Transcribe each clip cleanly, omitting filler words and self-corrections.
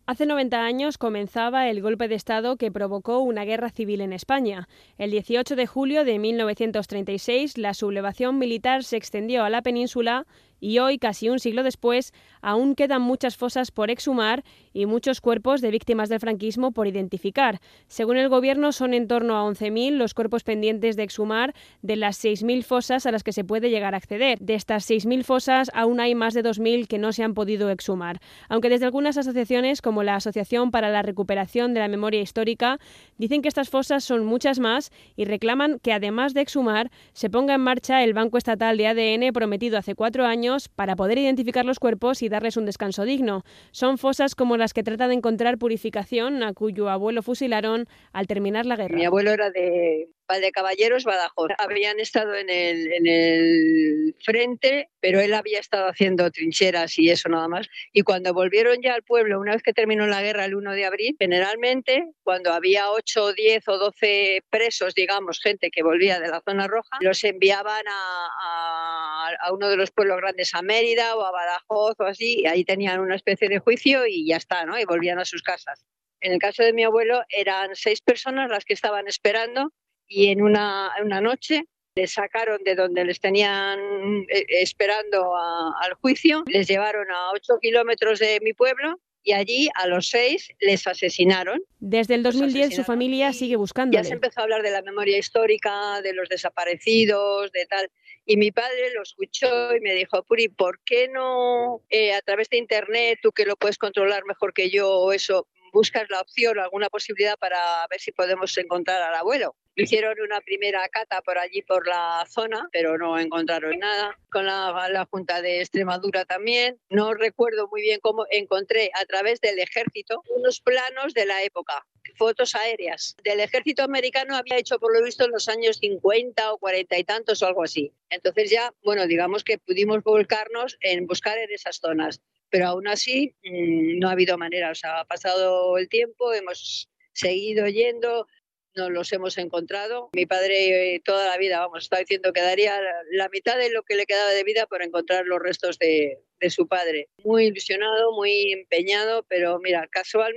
Hace 90 años comenzaba el golpe de Estado que provocó una guerra civil en España. El 18 de julio de 1936, la sublevación militar se extendió a la península y hoy, casi un siglo después, aún quedan muchas fosas por exhumar y muchos cuerpos de víctimas del franquismo por identificar. Según el Gobierno, son en torno a 11.000 los cuerpos pendientes de exhumar de las 6.000 fosas a las que se puede llegar a acceder. De estas 6.000 fosas, aún hay más de 2.000 que no se han podido exhumar. Aunque desde algunas asociaciones, como la Asociación para la Recuperación de la Memoria Histórica, dicen que estas fosas son muchas más y reclaman que, además de exhumar, se ponga en marcha el Banco Estatal de ADN prometido hace 4 años para poder identificar los cuerpos y darles un descanso digno. Son fosas como las que trata de encontrar Purificación, a cuyo abuelo fusilaron al terminar la guerra. Mi abuelo era de Valdecaballeros, Badajoz. Habían estado en el frente, pero él había estado haciendo trincheras y eso nada más. Y cuando volvieron ya al pueblo, una vez que terminó la guerra el 1 de abril, generalmente cuando había 8, 10 o 12 presos, digamos, gente que volvía de la zona roja, los enviaban a uno de los pueblos grandes, a Mérida o a Badajoz o así, y ahí tenían una especie de juicio y ya está, ¿no? Y volvían a sus casas. En el caso de mi abuelo eran 6 personas las que estaban esperando y en una noche les sacaron de donde les tenían esperando al juicio, les llevaron a 8 kilómetros de mi pueblo y allí a los 6 les asesinaron. Desde el 2010 su familia sigue buscándole. Ya se empezó a hablar de la memoria histórica, de los desaparecidos, de tal. Y mi padre lo escuchó y me dijo, Puri, ¿por qué no a través de internet, tú que lo puedes controlar mejor que yo o eso, buscas la opción o alguna posibilidad para ver si podemos encontrar al abuelo? Hicieron una primera cata por allí, por la zona, pero no encontraron nada. Con la Junta de Extremadura también. No recuerdo muy bien cómo encontré a través del ejército unos planos de la época, fotos aéreas del ejército americano, había hecho por lo visto en los años 50 o 40 y tantos o algo así. Entonces ya, bueno, digamos que pudimos volcarnos en buscar en esas zonas, pero aún así no ha habido manera. O sea, ha pasado el tiempo, hemos seguido yendo, no los hemos encontrado. Mi padre toda la vida, vamos, estaba diciendo que daría la mitad de lo que le quedaba de vida por encontrar los restos de su padre. Muy ilusionado, muy empeñado, pero mira,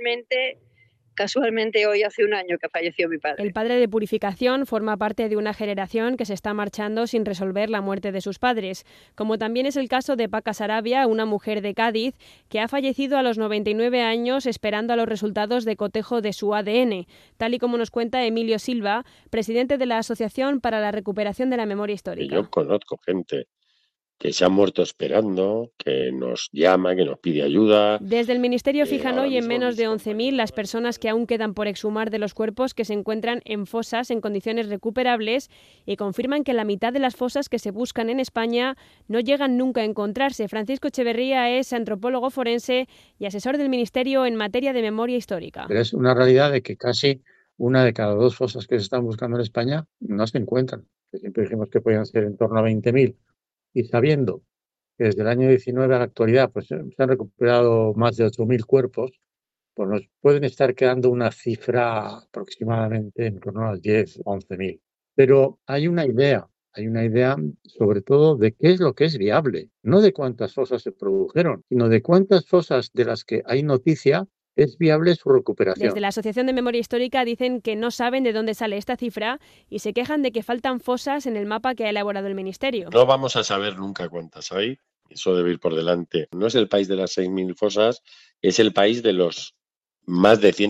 Casualmente hoy hace un año que falleció mi padre. El padre de Purificación forma parte de una generación que se está marchando sin resolver la muerte de sus padres, como también es el caso de Paca Sarabia, una mujer de Cádiz que ha fallecido a los 99 años esperando a los resultados de cotejo de su ADN, tal y como nos cuenta Emilio Silva, presidente de la Asociación para la Recuperación de la Memoria Histórica. Yo conozco gente que se ha muerto esperando, que nos llama, que nos pide ayuda. Desde el Ministerio fijan hoy en menos de 11.000 las personas que aún quedan por exhumar de los cuerpos que se encuentran en fosas en condiciones recuperables y confirman que la mitad de las fosas que se buscan en España no llegan nunca a encontrarse. Francisco Echeverría es antropólogo forense y asesor del Ministerio en materia de memoria histórica. Pero es una realidad de que casi una de cada 2 fosas que se están buscando en España no se encuentran. Siempre dijimos que podían ser en torno a 20.000. Y sabiendo que desde el año 19 a la actualidad pues, se han recuperado más de 8.000 cuerpos, pues nos pueden estar quedando una cifra aproximadamente en torno a 10 o 11.000. Pero hay una idea sobre todo de qué es lo que es viable, no de cuántas fosas se produjeron, sino de cuántas fosas de las que hay noticia es viable su recuperación. Desde la Asociación de Memoria Histórica dicen que no saben de dónde sale esta cifra y se quejan de que faltan fosas en el mapa que ha elaborado el Ministerio. No vamos a saber nunca cuántas hay, eso debe ir por delante. No es el país de las 6.000 fosas, es el país de los más de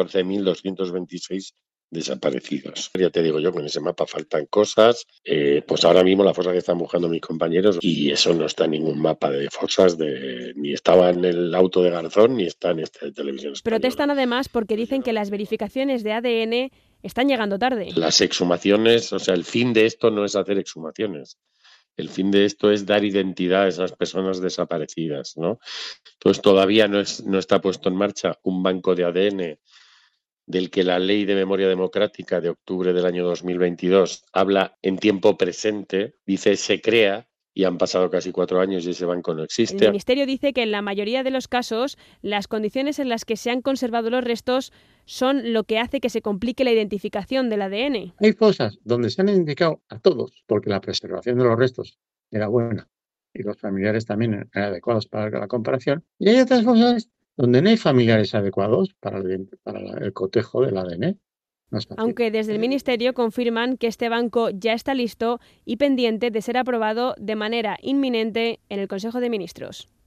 114.226 desaparecidos. Ya te digo yo, con ese mapa faltan cosas, pues ahora mismo la fosa que están buscando mis compañeros, y eso no está en ningún mapa de fosas, ni estaba en el auto de Garzón, ni está en este de Televisión Española. Protestan además porque dicen que las verificaciones de ADN están llegando tarde. Las exhumaciones, o sea, el fin de esto no es hacer exhumaciones. El fin de esto es dar identidad a esas personas desaparecidas, ¿no? Entonces todavía no está puesto en marcha un banco de ADN del que la Ley de Memoria Democrática de octubre del año 2022 habla en tiempo presente, dice se crea, y han pasado casi 4 años y ese banco no existe. El Ministerio dice que en la mayoría de los casos las condiciones en las que se han conservado los restos son lo que hace que se complique la identificación del ADN. Hay fosas donde se han identificado a todos porque la preservación de los restos era buena y los familiares también eran adecuados para la comparación. Y hay otras fosas donde no hay familiares adecuados para el cotejo del ADN. No es fácil. Aunque desde el Ministerio confirman que este banco ya está listo y pendiente de ser aprobado de manera inminente en el Consejo de Ministros.